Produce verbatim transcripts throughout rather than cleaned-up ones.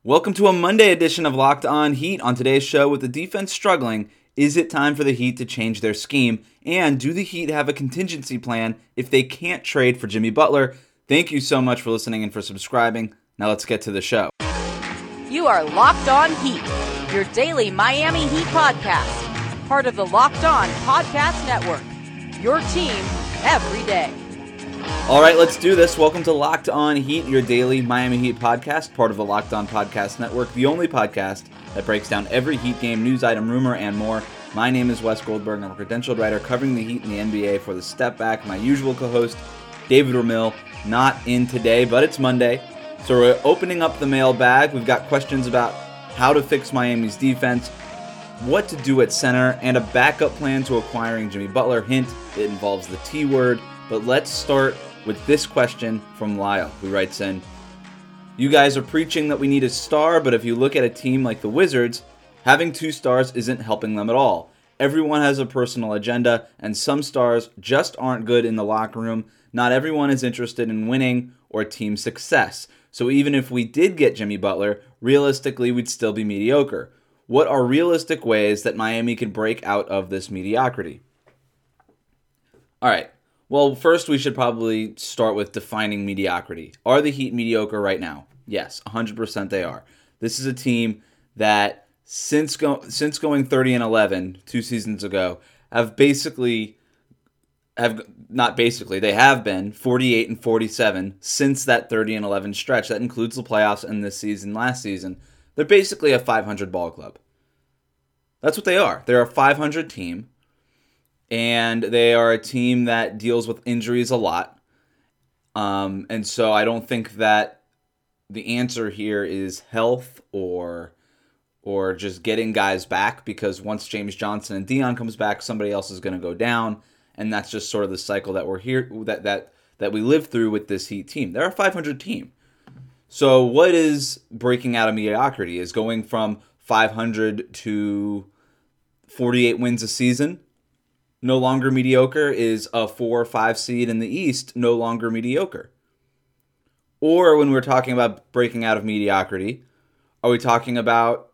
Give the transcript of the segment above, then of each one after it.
Welcome to a Monday edition of Locked On Heat. On today's show, with the defense struggling, is it time for the Heat to change their scheme? And do the Heat have a contingency plan if they can't trade for Jimmy Butler? Thank you so much for listening and for subscribing. Now let's get to the show. You are Locked On Heat, your daily Miami Heat podcast. Part of the Locked On Podcast Network, your team every day. All right, let's do this. Welcome to Locked On Heat, your daily Miami Heat podcast, part of the Locked On Podcast Network, the only podcast that breaks down every Heat game, news item, rumor, and more. My name is Wes Goldberg. I'm a credentialed writer covering the Heat in the N B A for The Step Back. My usual co-host, David Ramil, not in today, but it's Monday. So we're opening up the mailbag. We've got questions about how to fix Miami's defense, what to do at center, and a backup plan to acquiring Jimmy Butler. Hint, it involves the T word. But let's start with this question from Lyle, who writes in, you guys are preaching that we need a star, but if you look at a team like the Wizards, having two stars isn't helping them at all. Everyone has a personal agenda, and some stars just aren't good in the locker room. Not everyone is interested in winning or team success. So even if we did get Jimmy Butler, realistically, we'd still be mediocre. What are realistic ways that Miami can break out of this mediocrity? All right. Well, first we should probably start with defining mediocrity. Are the Heat mediocre right now? Yes, one hundred percent they are. This is a team that since go, since going thirty and eleven two seasons ago have basically have not basically they have been forty-eight and forty-seven since that thirty and eleven stretch. That includes the playoffs and this season, last season. They're basically a five hundred ball club. That's what they are. They're a five hundred team. And they are a team that deals with injuries a lot. Um, and so I don't think that the answer here is health or or just getting guys back, because once James Johnson and Dion comes back, somebody else is going to go down. And that's just sort of the cycle that we're here that that that we live through with this Heat team. They're a five hundred team. So what is breaking out of mediocrity? Is going from five hundred to forty-eight wins a season no longer mediocre? Is a four or five seed in the East no longer mediocre? Or when we're talking about breaking out of mediocrity, are we talking about,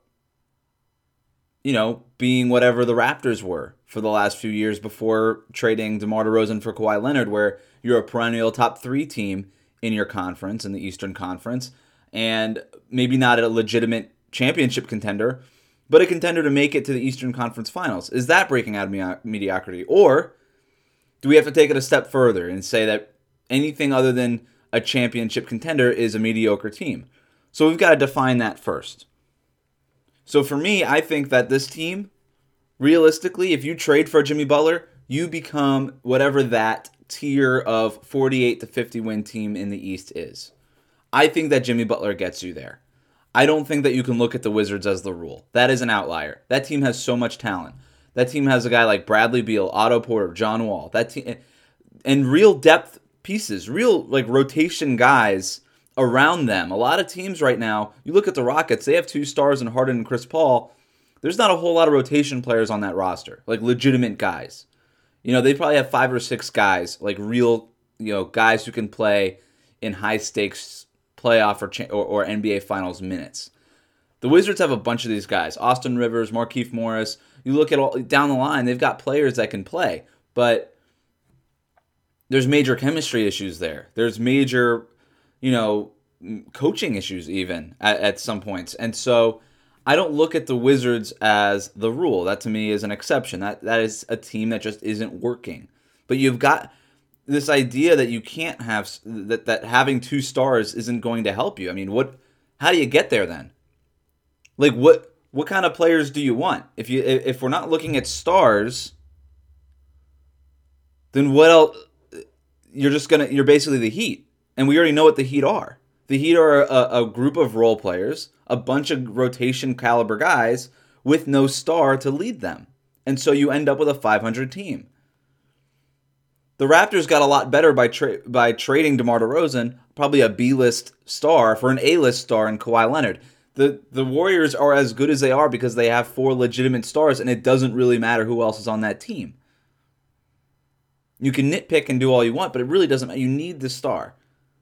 you know, being whatever the Raptors were for the last few years before trading DeMar DeRozan for Kawhi Leonard, where you're a perennial top three team in your conference, in the Eastern Conference, and maybe not a legitimate championship contender, but a contender to make it to the Eastern Conference Finals? Is that breaking out of mediocrity? Or do we have to take it a step further and say that anything other than a championship contender is a mediocre team? So we've got to define that first. So for me, I think that this team, realistically, if you trade for Jimmy Butler, you become whatever that tier of forty-eight to fifty win team in the East is. I think that Jimmy Butler gets you there. I don't think that you can look at the Wizards as the rule. That is an outlier. That team has so much talent. That team has a guy like Bradley Beal, Otto Porter, John Wall. That team, and real depth pieces, real like rotation guys around them. A lot of teams right now, you look at the Rockets, they have two stars in Harden and Chris Paul. There's not a whole lot of rotation players on that roster, like legitimate guys. You know, they probably have five or six guys, like real, you know, guys who can play in high stakes playoff or, cha- or or N B A Finals minutes. The Wizards have a bunch of these guys. Austin Rivers, Markieff Morris. You look at all down the line, they've got players that can play, but there's major chemistry issues there. There's major, you know, coaching issues even at, at some points. And so I don't look at the Wizards as the rule. That to me is an exception. That that is a team that just isn't working. But you've got this idea that you can't have that that having two stars isn't going to help you. I mean, what? How do you get there then? Like, what what kind of players do you want? If you if we're not looking at stars, then what else? You're just gonna you're basically the Heat, and we already know what the Heat are. The Heat are a, a group of role players, a bunch of rotation caliber guys with no star to lead them, and so you end up with a five hundred team. The Raptors got a lot better by tra- by trading DeMar DeRozan, probably a B-list star, for an A-list star in Kawhi Leonard. The the Warriors are as good as they are because they have four legitimate stars, and it doesn't really matter who else is on that team. You can nitpick and do all you want, but it really doesn't matter. You need the star.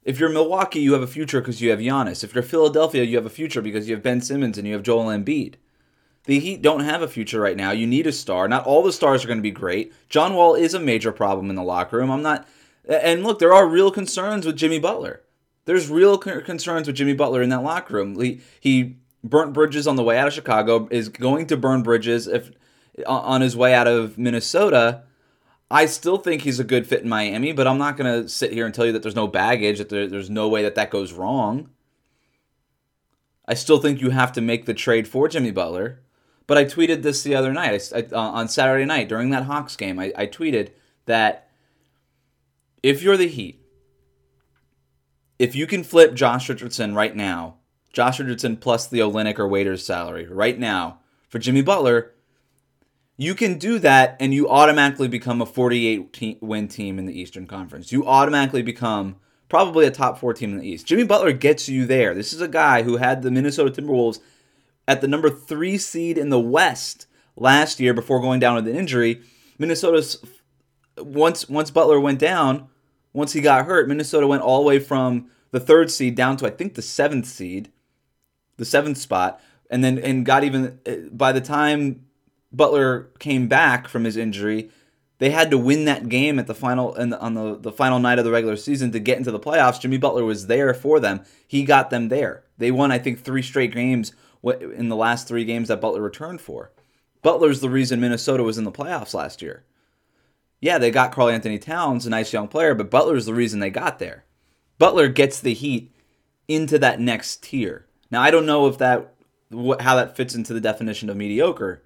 If you're Milwaukee, you have a future because you have Giannis. If you're Philadelphia, you have a future because you have Ben Simmons and you have Joel Embiid. The Heat don't have a future right now. You need a star. Not all the stars are going to be great. John Wall is a major problem in the locker room. I'm not... And look, there are real concerns with Jimmy Butler. There's real concerns with Jimmy Butler in that locker room. He, he burnt bridges on the way out of Chicago, is going to burn bridges if on his way out of Minnesota. I still think he's a good fit in Miami, but I'm not going to sit here and tell you that there's no baggage, that there, there's no way that that goes wrong. I still think you have to make the trade for Jimmy Butler. But I tweeted this the other night, I, uh, on Saturday night during that Hawks game. I, I tweeted that if you're the Heat, if you can flip Josh Richardson right now, Josh Richardson plus the Olynyk or Waiters salary right now for Jimmy Butler, you can do that and you automatically become a forty-eight win team in the Eastern Conference. You automatically become probably a top four team in the East. Jimmy Butler gets you there. This is a guy who had the Minnesota Timberwolves at the number three seed in the West last year before going down with an injury. Minnesota's, once once Butler went down, once he got hurt, Minnesota went all the way from the third seed down to, I think, the seventh seed, the seventh spot, and then and got even, by the time Butler came back from his injury, they had to win that game at the final and on the, the final night of the regular season to get into the playoffs. Jimmy Butler was there for them. He got them there. They won, I think, three straight games in the last three games that Butler returned for. Butler's the reason Minnesota was in the playoffs last year. Yeah, they got Karl Anthony Towns, a nice young player, but Butler's the reason they got there. Butler gets the Heat into that next tier. Now, I don't know if that how that fits into the definition of mediocre,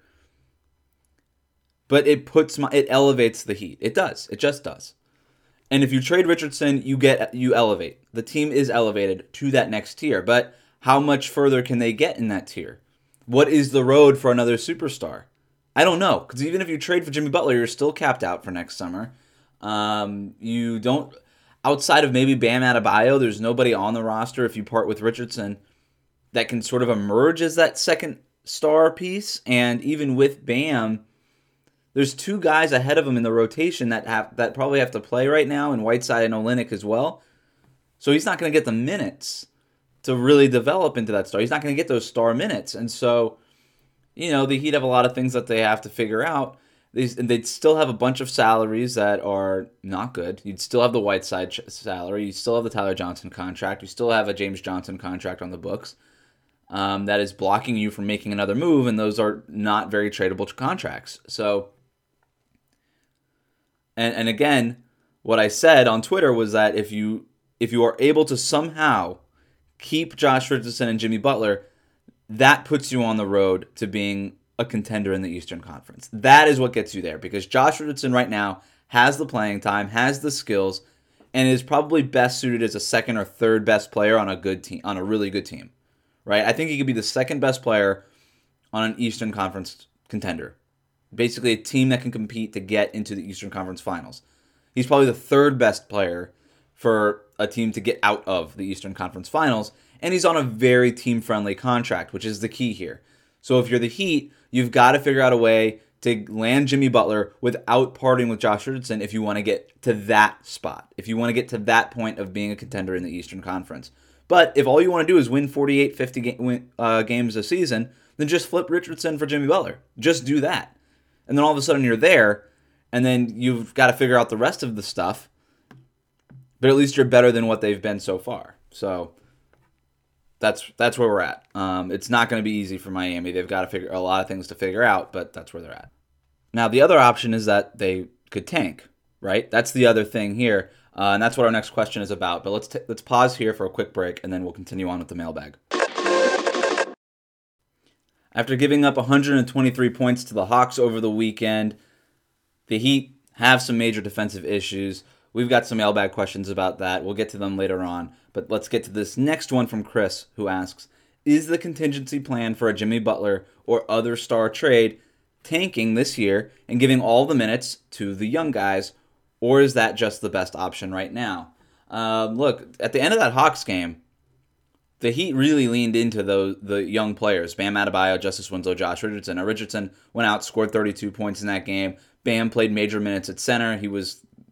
but it puts my it elevates the Heat. It does. It just does. And if you trade Richardson, you get you elevate. The team is elevated to that next tier. But how much further can they get in that tier? What is the road for another superstar? I don't know. Because even if you trade for Jimmy Butler, you're still capped out for next summer. Um, you don't, outside of maybe Bam Adebayo, there's nobody on the roster if you part with Richardson that can sort of emerge as that second star piece. And even with Bam, there's two guys ahead of him in the rotation that have that probably have to play right now, and Whiteside and Olynyk as well. So he's not going to get the minutes to really develop into that star. He's not going to get those star minutes. And so, you know, the Heat have a lot of things that they have to figure out. These, and they'd still have a bunch of salaries that are not good. You'd still have the Whiteside salary. You still have the Tyler Johnson contract. You still have a James Johnson contract on the books um, that is blocking you from making another move, and those are not very tradable contracts. So, and and again, what I said on Twitter was that if you if you are able to somehow keep Josh Richardson and Jimmy Butler, that puts you on the road to being a contender in the Eastern Conference. That is what gets you there, because Josh Richardson right now has the playing time, has the skills, and is probably best suited as a second or third best player on a good team, on a really good team. Right? I think he could be the second best player on an Eastern Conference contender. Basically a team that can compete to get into the Eastern Conference Finals. He's probably the third best player for a team to get out of the Eastern Conference Finals, and he's on a very team-friendly contract, which is the key here. So if you're the Heat, you've got to figure out a way to land Jimmy Butler without parting with Josh Richardson if you want to get to that spot, if you want to get to that point of being a contender in the Eastern Conference. But if all you want to do is win forty-eight, fifty ga- win, uh, games a season, then just flip Richardson for Jimmy Butler. Just do that. And then all of a sudden you're there, and then you've got to figure out the rest of the stuff. But at least you're better than what they've been so far. So that's that's where we're at. Um, it's not going to be easy for Miami. They've got to figure a lot of things to figure out, but that's where they're at. Now, the other option is that they could tank, right? That's the other thing here, uh, and that's what our next question is about. But let's t- let's pause here for a quick break, and then we'll continue on with the mailbag. After giving up one hundred twenty-three points to the Hawks over the weekend, the Heat have some major defensive issues. We've got some mailbag questions about that. We'll get to them later on. But let's get to this next one from Chris, who asks, is the contingency plan for a Jimmy Butler or other star trade tanking this year and giving all the minutes to the young guys, or is that just the best option right now? Um, look, at the end of that Hawks game, the Heat really leaned into the, the young players, Bam Adebayo, Justice Winslow, Josh Richardson. Now, Richardson went out, scored thirty-two points in that game. Bam played major minutes at center. He was...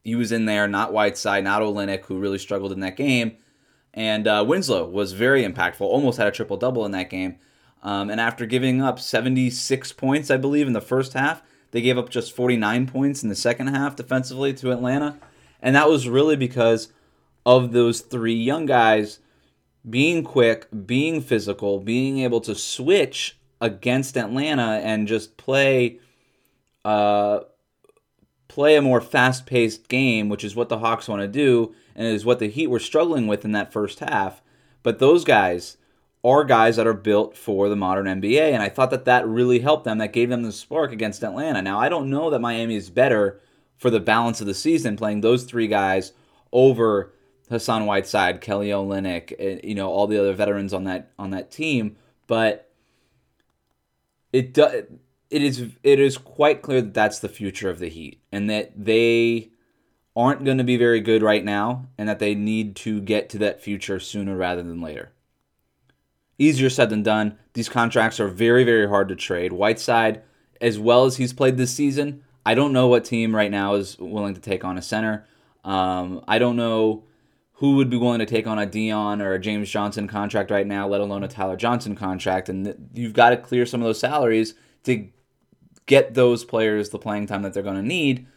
he was in there, not Whiteside, not Olynyk, who really struggled in that game. And uh, Winslow was very impactful, almost had a triple-double in that game. Um, and after giving up seventy-six points, I believe, in the first half, they gave up just forty-nine points in the second half defensively to Atlanta. And that was really because of those three young guys being quick, being physical, being able to switch against Atlanta and just play uh, play a more fast-paced game, which is what the Hawks want to do, and is what the Heat were struggling with in that first half. But those guys are guys that are built for the modern N B A, and I thought that that really helped them. That gave them the spark against Atlanta. Now, I don't know that Miami is better for the balance of the season playing those three guys over Hassan Whiteside, Kelly Olynyk, you know, all the other veterans on that on that team, but it does. It is it is quite clear that that's the future of the Heat, and that they aren't going to be very good right now, and that they need to get to that future sooner rather than later. Easier said than done. These contracts are very, very hard to trade. Whiteside, as well as he's played this season, I don't know what team right now is willing to take on a center. Um, I don't know who would be willing to take on a Dion or a James Johnson contract right now, let alone a Tyler Johnson contract. And th- you've got to clear some of those salaries to get those players the playing time that they're going to need.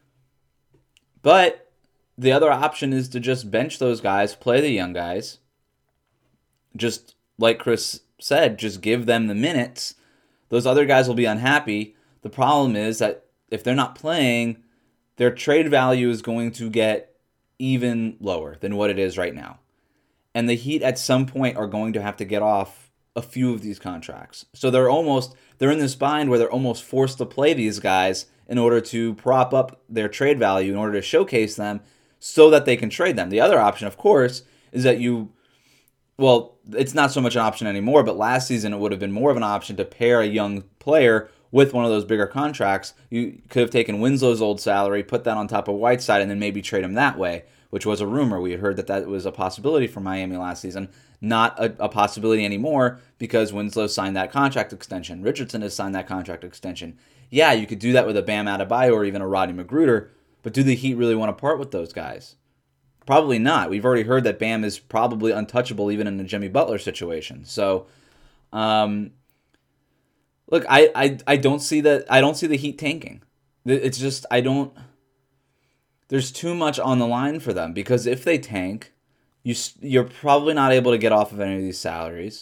But the other option is to just bench those guys, play the young guys. Just like Chris said, just give them the minutes. Those other guys will be unhappy. The problem is that if they're not playing, their trade value is going to get even lower than what it is right now. And the Heat at some point are going to have to get off a few of these contracts. So they're almost, they're in this bind where they're almost forced to play these guys in order to prop up their trade value, in order to showcase them so that they can trade them. The other option, of course, is that you, well, it's not so much an option anymore, but last season it would have been more of an option to pair a young player with one of those bigger contracts. You could have taken Winslow's old salary, put that on top of Whiteside, and then maybe trade him that way, which was a rumor. We heard that that was a possibility for Miami last season. Not a, a possibility anymore because Winslow signed that contract extension. Richardson has signed that contract extension. Yeah, you could do that with a Bam Adebayo or even a Rodney Magruder, but do the Heat really want to part with those guys? Probably not. We've already heard that Bam is probably untouchable even in a Jimmy Butler situation. So, um, look, I, I, I don't see that. I don't see the Heat tanking. It's just I don't. There's too much on the line for them because if they tank, you you're probably not able to get off of any of these salaries.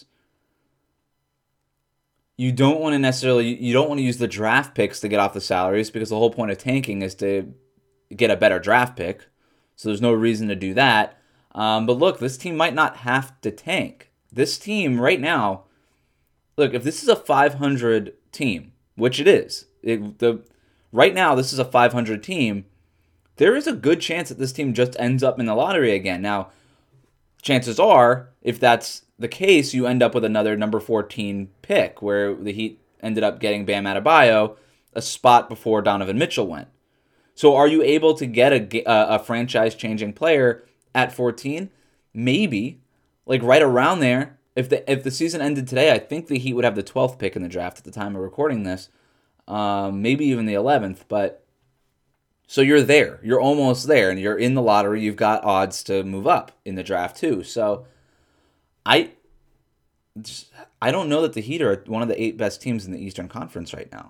You don't want to necessarily you don't want to use the draft picks to get off the salaries because the whole point of tanking is to get a better draft pick. So there's no reason to do that. Um, but look, this team might not have to tank. This team right now, look, if this is a five hundred team, which it is, it, the right now this is a five hundred team, there is a good chance that this team just ends up in the lottery again. Now, chances are, if that's the case, you end up with another number fourteen pick where the Heat ended up getting Bam Adebayo a spot before Donovan Mitchell went. So are you able to get a, a, a franchise-changing player at fourteen? Maybe. Like right around there. If the if the season ended today, I think the Heat would have the twelfth pick in the draft at the time of recording this. Um, maybe even the eleventh. But so you're there. You're almost there. And you're in the lottery. You've got odds to move up in the draft too. So I, I don't know that the Heat are one of the eight best teams in the Eastern Conference right now.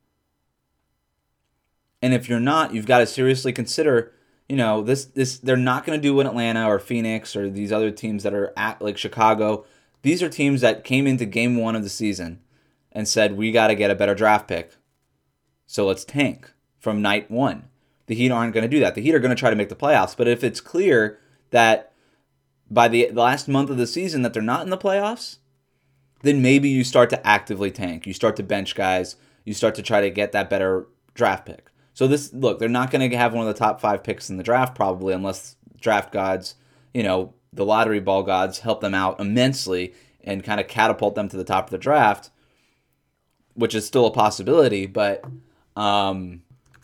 And if you're not, you've got to seriously consider, you know, this this they're not going to do what Atlanta or Phoenix or these other teams that are at like Chicago. These are teams that came into game one of the season and said, we got to get a better draft pick. So let's tank from night one. The Heat aren't going to do that. The Heat are going to try to make the playoffs. But if it's clear that by the last month of the season that they're not in the playoffs, then maybe you start to actively tank. You start to bench guys. You start to try to get that better draft pick. So this, look, they're not going to have one of the top five picks in the draft probably unless draft gods, you know, the lottery ball gods help them out immensely and kind of catapult them to the top of the draft, which is still a possibility. But, um,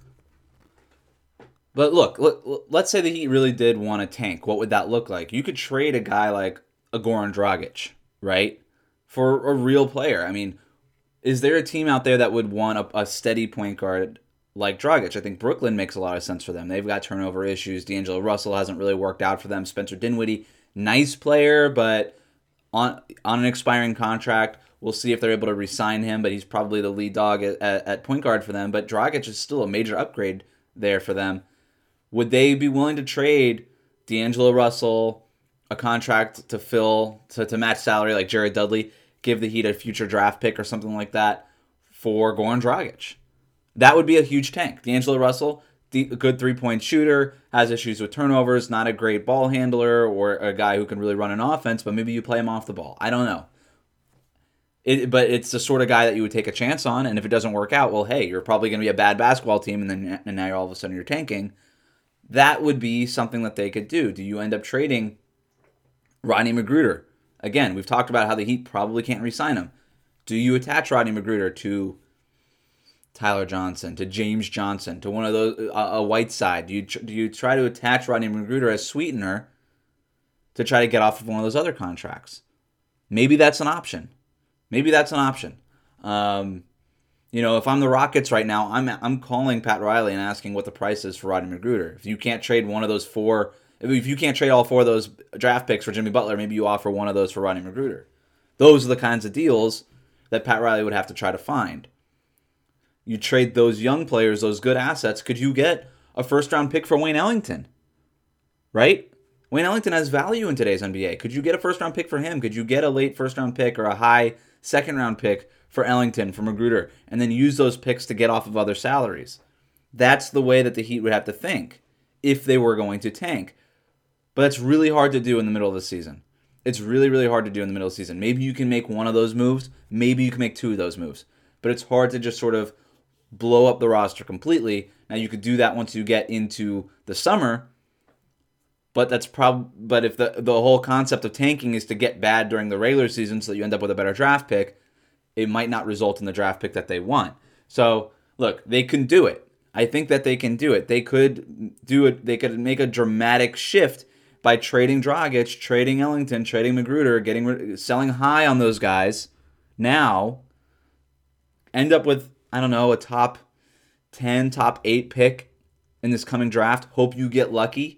but look, look, let's say the Heat really did want to tank. What would that look like? You could trade a guy like a Goran Dragic, right, for a real player. I mean, is there a team out there that would want a, a steady point guard like Dragic. I think Brooklyn makes a lot of sense for them. They've got turnover issues. D'Angelo Russell hasn't really worked out for them. Spencer Dinwiddie, nice player, but on on an expiring contract. We'll see if they're able to re-sign him, but he's probably the lead dog at, at, at point guard for them. But Dragic is still a major upgrade there for them. Would they be willing to trade D'Angelo Russell, a contract to fill, to, to match salary like Jared Dudley, give the Heat a future draft pick or something like that for Goran Dragic? That would be a huge tank. D'Angelo Russell, a good three-point shooter, has issues with turnovers, not a great ball handler or a guy who can really run an offense, but maybe you play him off the ball. I don't know. It, but it's the sort of guy that you would take a chance on, and if it doesn't work out, well, hey, you're probably going to be a bad basketball team, and then and now you're all of a sudden you're tanking. That would be something that they could do. Do you end up trading Rodney McGruder? Again, we've talked about how the Heat probably can't re-sign him. Do you attach Rodney McGruder to Tyler Johnson, to James Johnson, to one of those, a, a Whiteside? Do you do you try to attach Rodney McGruder as sweetener to try to get off of one of those other contracts? Maybe that's an option. Maybe that's an option. Um, you know, if I'm the Rockets right now, I'm I'm calling Pat Riley and asking what the price is for Rodney McGruder. If you can't trade one of those four, if you can't trade all four of those draft picks for Jimmy Butler, maybe you offer one of those for Rodney McGruder. Those are the kinds of deals that Pat Riley would have to try to find. You trade those young players, those good assets. Could you get a first-round pick for Wayne Ellington? Right? Wayne Ellington has value in today's N B A. Could you get a first-round pick for him? Could you get a late first-round pick or a high second-round pick for Ellington, for Magruder, and then use those picks to get off of other salaries? That's the way that the Heat would have to think if they were going to tank. But it's really hard to do in the middle of the season. It's really, really hard to do in the middle of the season. Maybe you can make one of those moves. Maybe you can make two of those moves. But it's hard to just sort of blow up the roster completely. Now, you could do that once you get into the summer. But that's prob- But if the the whole concept of tanking is to get bad during the regular season so that you end up with a better draft pick, it might not result in the draft pick that they want. So, look, they can do it. I think that they can do it. They could do it. They could make a dramatic shift by trading Dragic, trading Ellington, trading Magruder, getting selling high on those guys. Now, end up with, I don't know, a top ten, top eight pick in this coming draft. Hope you get lucky.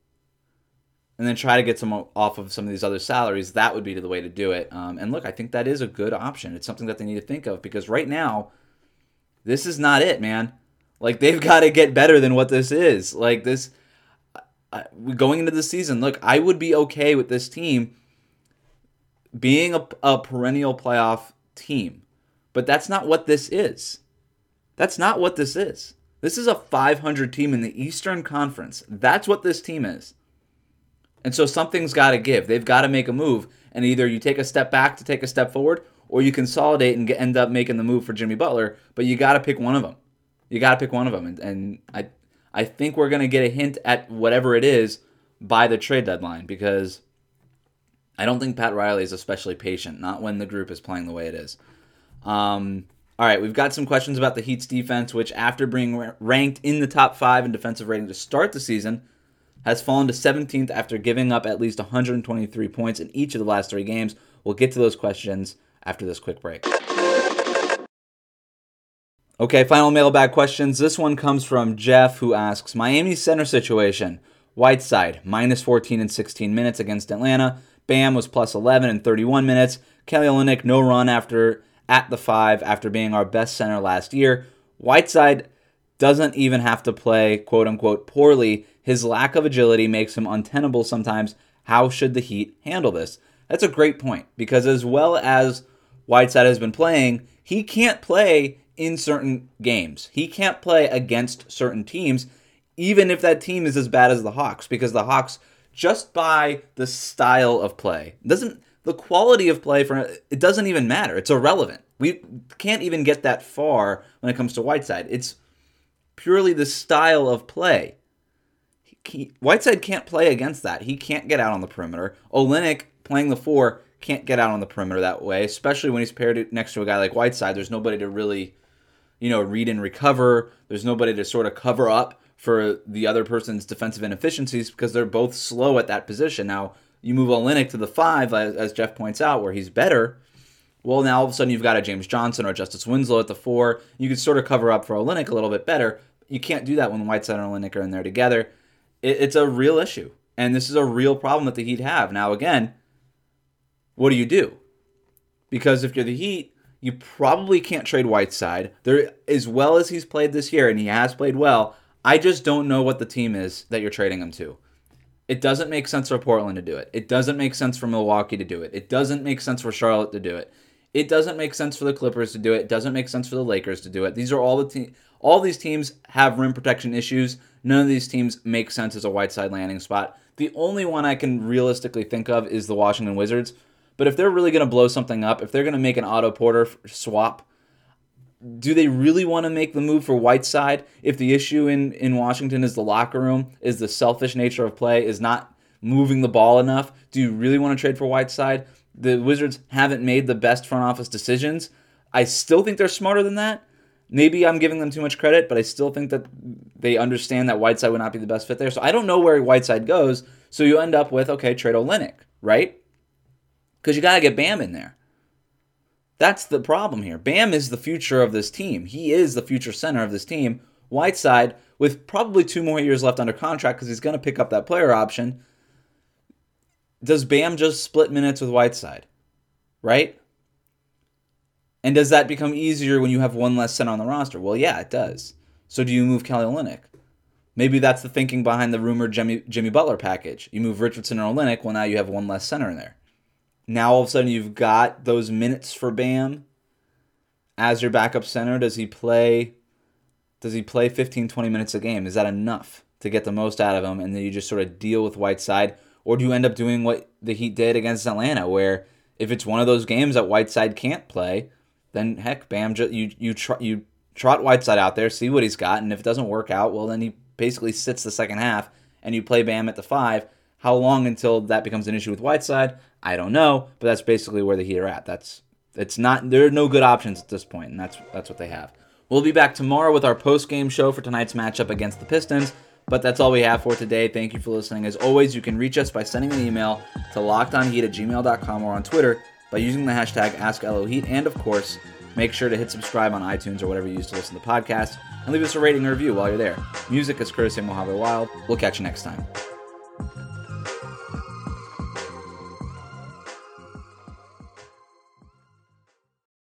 And then try to get some off of some of these other salaries. That would be the way to do it. Um, and look, I think that is a good option. It's something that they need to think of because right now, this is not it, man. Like, they've got to get better than what this is. Like, this, uh, going into the season, look, I would be okay with this team being a, a perennial playoff team. But that's not what this is. That's not what this is. This is a five hundred team in the Eastern Conference. That's what this team is. And so something's got to give. They've got to make a move. And either you take a step back to take a step forward, or you consolidate and get, end up making the move for Jimmy Butler. But you got to pick one of them. You got to pick one of them. And, and I I think we're going to get a hint at whatever it is by the trade deadline. Because I don't think Pat Riley is especially patient. Not when the group is playing the way it is. Um, all right, we've got some questions about the Heat's defense, which after being ranked in the top five in defensive rating to start the season, has fallen to seventeenth after giving up at least one hundred twenty-three points in each of the last three games. We'll get to those questions after this quick break. Okay, final mailbag questions. This one comes from Jeff, who asks, Miami's center situation. Whiteside, minus fourteen in sixteen minutes against Atlanta. Bam was plus eleven in thirty-one minutes. Kelly Olynyk, no run after at the five after being our best center last year. Whiteside doesn't even have to play, quote-unquote, poorly. His lack of agility makes him untenable sometimes. How should the Heat handle this? That's a great point, because as well as Whiteside has been playing, he can't play in certain games. He can't play against certain teams, even if that team is as bad as the Hawks, because the Hawks, just by the style of play, doesn't the quality of play, for it doesn't even matter. It's irrelevant. We can't even get that far when it comes to Whiteside. It's purely the style of play. He, Whiteside can't play against that. He can't get out on the perimeter. Olynyk, playing the four, can't get out on the perimeter that way, especially when he's paired next to a guy like Whiteside. There's nobody to really, you know, read and recover. There's nobody to sort of cover up for the other person's defensive inefficiencies because they're both slow at that position. Now, you move Olynyk to the five, as, as Jeff points out, where he's better, Well, now all of a sudden you've got a James Johnson or Justice Winslow at the four. You could sort of cover up for Olynyk a little bit better. You can't do that when Whiteside and Olynyk are in there together. It, it's a real issue, and this is a real problem that the Heat have. Now, again, what do you do? Because if you're the Heat, you probably can't trade Whiteside. There, as well as he's played this year, and he has played well, I just don't know what the team is that you're trading him to. It doesn't make sense for Portland to do it. It doesn't make sense for Milwaukee to do it. It doesn't make sense for Charlotte to do it. It doesn't make sense for the Clippers to do it. It doesn't make sense for the Lakers to do it. These are all the te- all these teams have rim protection issues. None of these teams make sense as a Whiteside landing spot. The only one I can realistically think of is the Washington Wizards. But if they're really going to blow something up, if they're going to make an Otto Porter swap, do they really want to make the move for Whiteside if the issue in, in Washington is the locker room, is the selfish nature of play, is not moving the ball enough? Do you really want to trade for Whiteside? The Wizards haven't made the best front office decisions. I still think they're smarter than that. Maybe I'm giving them too much credit, but I still think that they understand that Whiteside would not be the best fit there. So I don't know where Whiteside goes. So you end up with, okay, trade Olynyk, right? Because you got to get Bam in there. That's the problem here. Bam is the future of this team. He is the future center of this team. Whiteside, with probably two more years left under contract because he's going to pick up that player option, does Bam just split minutes with Whiteside? Right? And does that become easier when you have one less center on the roster? Well, yeah, it does. So do you move Kelly Olynyk? Maybe that's the thinking behind the rumored Jimmy, Jimmy Butler package. You move Richardson or Olynyk, well, now you have one less center in there. Now all of a sudden you've got those minutes for Bam as your backup center. Does he play does he play fifteen, twenty minutes a game? Is that enough to get the most out of him? And then you just sort of deal with Whiteside? Or do you end up doing what the Heat did against Atlanta, where if it's one of those games that Whiteside can't play, then heck, Bam, you you tr- you trot Whiteside out there, see what he's got, and if it doesn't work out, well, then he basically sits the second half, and you play Bam at the five. How long until that becomes an issue with Whiteside? I don't know, but that's basically where the Heat are at. That's it's not there are no good options at this point, and that's that's what they have. We'll be back tomorrow with our post-game show for tonight's matchup against the Pistons, but that's all we have for today. Thank you for listening. As always, you can reach us by sending an email to lockedonheat at gmail dot com or on Twitter by using the hashtag AskLOHeat, and of course, make sure to hit subscribe on iTunes or whatever you use to listen to podcasts, and leave us a rating and review while you're there. Music is courtesy of Mojave Wild. We'll catch you next time.